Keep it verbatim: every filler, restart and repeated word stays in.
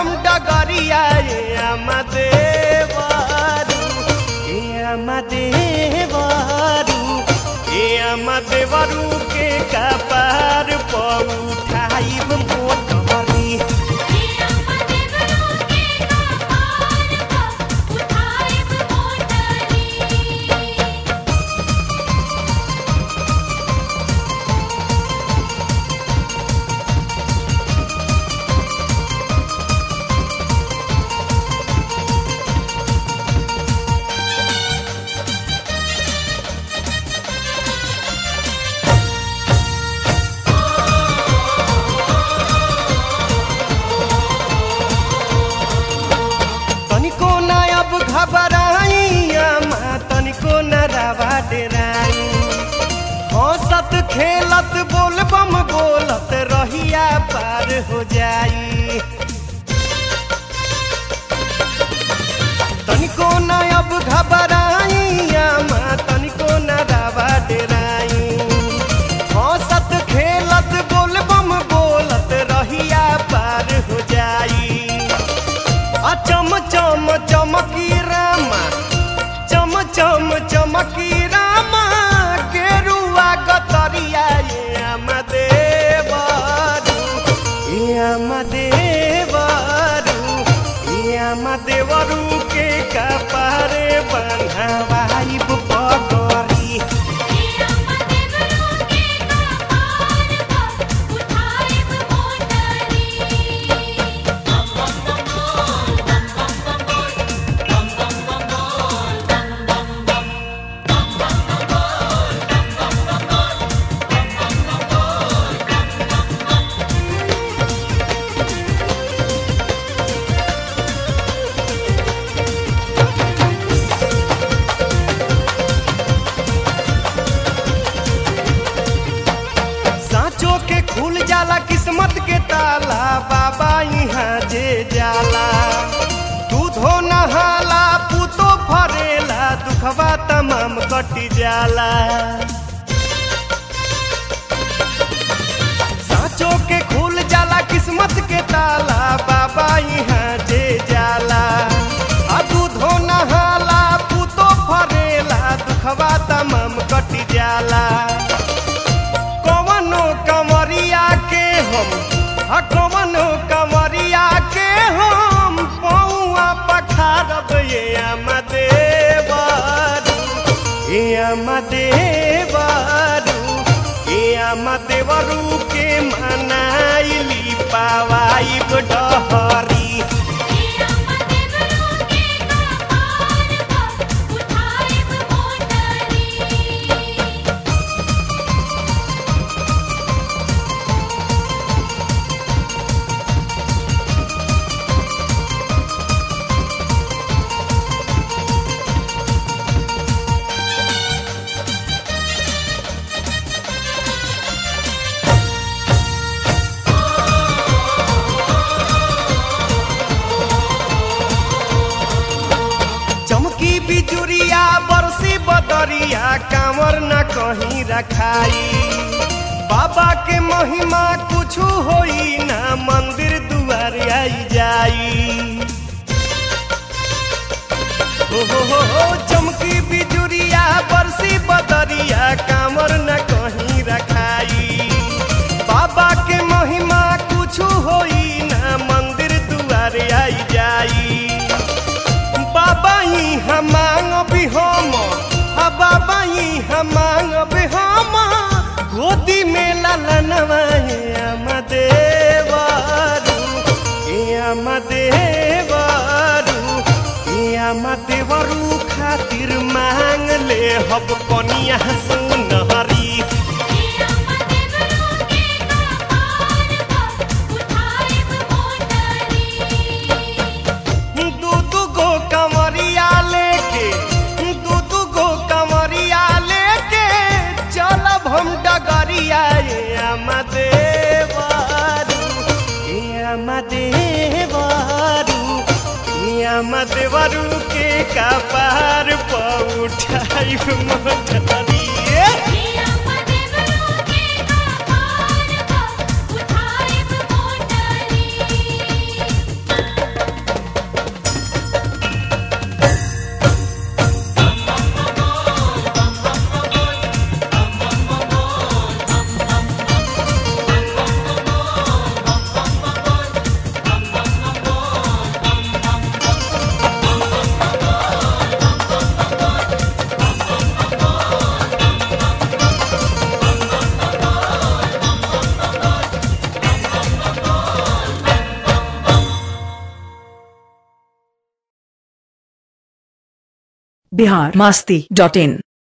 हम डगरिया ये अमदेवरू ए अमदेवरू ए अमदेवरू के कपार पर उठाइब मोटरी हंसत खेलत बोल बम बोलत रहिया पार हो जाई तनिको न अब घबराई माँ तनिको न रावा डेराई हंसत खेलत बोल बम बोलत रहिया पार हो जाई आ चम चम चमकी रामा चम चम चमकी रामा गेरुआ गतरिया ये अमदेवरू ये अमदेवरू ये अमदेवरू के कपारे बन्हावाइब पगड़ी खुल जाला किस्मत के ताला बाबा यहाँ जे जाला दूधो नहाला पूतो फरेला दुखवा तमाम कटी जाला साँचो के खुल जाला किस्मत के ताला बाबा यहाँ जे जाला आ दूधो नहाला पूतो फरेला दुखवा तमाम कटी जाला कमरिया के हम कमनो कमरिया के हम पौआ पखारब ये अमदेवरू ये अमदेवरू ये अमदेवरू के मनाइली पावाइब डहरी बिजुरिया बरसी बदरिया कांवर न कहीं रखाई बाबा के महिमा कुछ होई ना मंदिर दुआर आई जाई हो हो हो, हो चमकी बिजुरिया बरसी बदरिया कांवर न कहीं रखाई बाबा के महिमा कुछ होई ना मंदिर दुआर आई जाई बाबा ही हम मांग भी हम बाबा ही हम मांग भी हम गोदी में ललनवा अमदेवरू अमदेवरू अमदेवरू खातिर मांग ले हब कनिया सुनहरी अमदेवरू के कपार पर उठाइब मोटरी उठाइब मोटरी बिहार मस्ती डॉट इन।